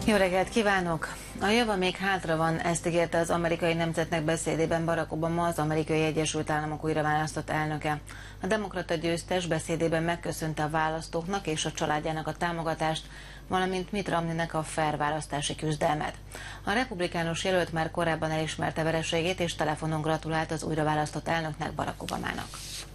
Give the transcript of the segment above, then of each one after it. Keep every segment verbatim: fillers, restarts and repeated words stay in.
Jó reggelt kívánok! A java még hátra van, ezt ígérte az amerikai nemzetnek beszédében Barack Obama, az Amerikai Egyesült Államok újraválasztott elnöke. A demokrata győztes beszédében megköszönte a választóknak és a családjának a támogatást, valamint Mitt Romneynek a fair választási küzdelmet. A republikánus jelölt már korábban elismerte vereségét, és telefonon gratulált az újraválasztott elnöknek, Barack Obamának.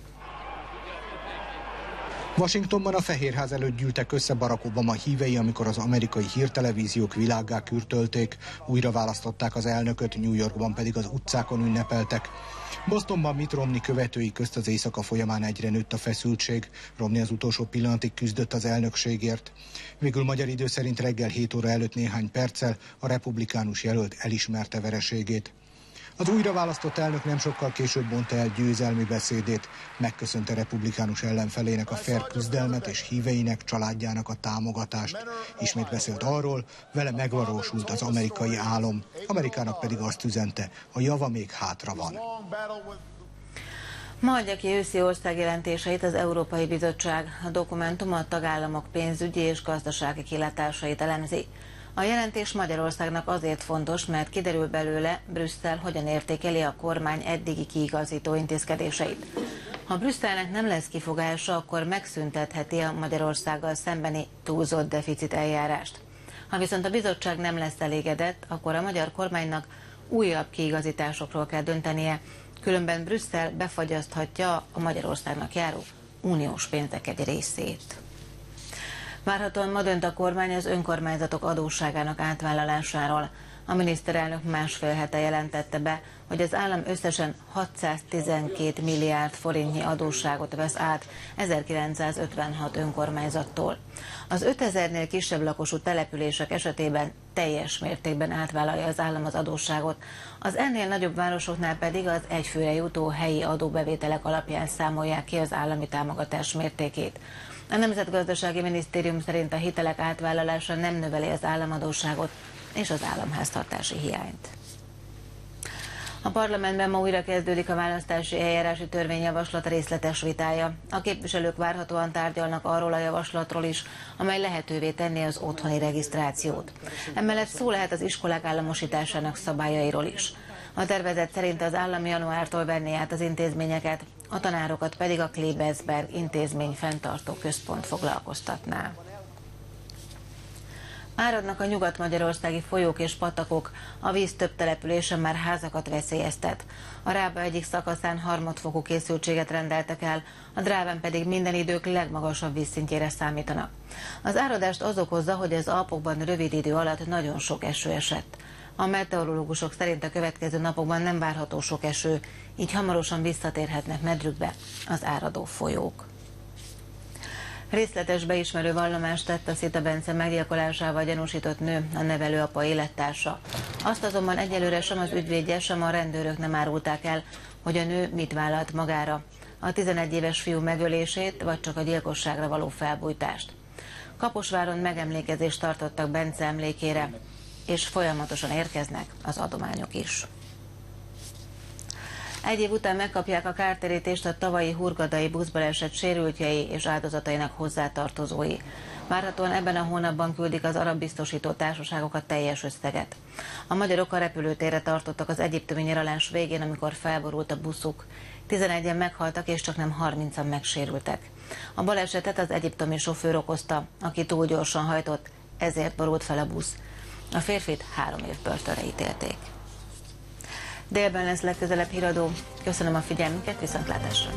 Washingtonban a Fehérház előtt gyűltek össze Barack Obama hívei, amikor az amerikai hírtelevíziók világgá kürtölték, újra választották az elnököt, New Yorkban pedig az utcákon ünnepeltek. Bostonban Mitt Romney követői közt az éjszaka folyamán egyre nőtt a feszültség. Romney az utolsó pillanatig küzdött az elnökségért. Végül magyar idő szerint reggel hét óra előtt néhány perccel a republikánus jelölt elismerte vereségét. Az újraválasztott elnök nem sokkal később mondta el győzelmi beszédét, megköszönte republikánus ellenfelének a fair küzdelmet és híveinek, családjának a támogatást. Ismét beszélt arról, vele megvalósult az amerikai álom. Amerikának pedig azt üzente, a java még hátra van. Ma adja ki őszi országjelentéseit az Európai Bizottság. A dokumentum a tagállamok pénzügyi és gazdasági kilátásait elemzi. A jelentés Magyarországnak azért fontos, mert kiderül belőle, Brüsszel hogyan értékeli a kormány eddigi kiigazító intézkedéseit. Ha Brüsszelnek nem lesz kifogása, akkor megszüntetheti a Magyarországgal szembeni túlzott deficit eljárást. Ha viszont a bizottság nem lesz elégedett, akkor a magyar kormánynak újabb kiigazításokról kell döntenie, különben Brüsszel befagyaszthatja a Magyarországnak járó uniós pénzek egy részét. Várhatóan ma dönt a kormány az önkormányzatok adósságának átvállalásáról. A miniszterelnök másfél hete jelentette be, hogy az állam összesen hatszáztizenkét milliárd forintnyi adósságot vesz át ezerkilencszázötvenhat önkormányzattól. Az ötezernél kisebb lakosú települések esetében teljes mértékben átvállalja az állam az adósságot, az ennél nagyobb városoknál pedig az egyfőre jutó helyi adóbevételek alapján számolják ki az állami támogatás mértékét. A Nemzetgazdasági Minisztérium szerint a hitelek átvállalása nem növeli az államadósságot és az államháztartási hiányt. A parlamentben ma újra kezdődik a választási eljárási törvényjavaslat részletes vitája. A képviselők várhatóan tárgyalnak arról a javaslatról is, amely lehetővé tenné az otthoni regisztrációt. Emellett szó lehet az iskolák államosításának szabályairól is. A tervezet szerint az állam januártól venné át az intézményeket, a tanárokat pedig a Klebersberg intézmény fenntartó központ foglalkoztatná. Áradnak a nyugat-magyarországi folyók és patakok, a víz több településen már házakat veszélyeztet. A Rába egyik szakaszán harmadfokú készültséget rendeltek el, a Dráván pedig minden idők legmagasabb vízszintjére számítanak. Az áradást az okozza, hogy az Alpokban rövid idő alatt nagyon sok eső esett. A meteorológusok szerint a következő napokban nem várható sok eső, így hamarosan visszatérhetnek medrükbe az áradó folyók. Részletes beismerő vallomást tett a Szita Bence meggyilkolásával gyanúsított nő, a nevelőapa élettársa. Azt azonban egyelőre sem az ügyvédje, sem a rendőrök nem árulták el, hogy a nő mit vállalt magára, a tizenegy éves fiú megölését, vagy csak a gyilkosságra való felbújtást. Kaposváron megemlékezést tartottak Bence emlékére, és folyamatosan érkeznek az adományok is. Egy év után megkapják a kártérítést a tavalyi hurgadai buszbaleset sérültjei és áldozatainak hozzátartozói. Várhatóan ebben a hónapban küldik az arab biztosító társaságok a teljes összeget. A magyarok a repülőtérre tartottak az egyiptomi nyaralás végén, amikor felborult a buszuk. tizenegyen meghaltak és csak nem harmincan megsérültek. A balesetet az egyiptomi sofőr okozta, aki túl gyorsan hajtott, ezért borult fel a busz. A férfit három év börtönre ítélték. Délben lesz legközelebb híradó. Köszönöm a figyelmüket, viszontlátásra!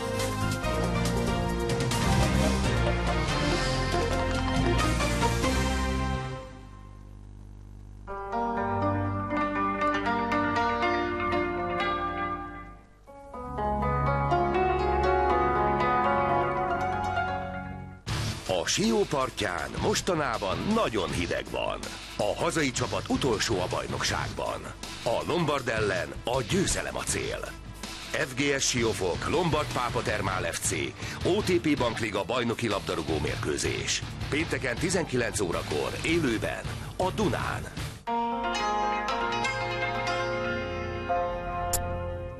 A Sió partján mostanában nagyon hideg van. A hazai csapat utolsó a bajnokságban. A Lombard ellen a győzelem a cél. ef gé es Siófok, Lombard Pápa Termál ef cé, o té pé Bankliga bajnoki labdarúgó mérkőzés. Pénteken tizenkilenc órakor élőben a Dunán.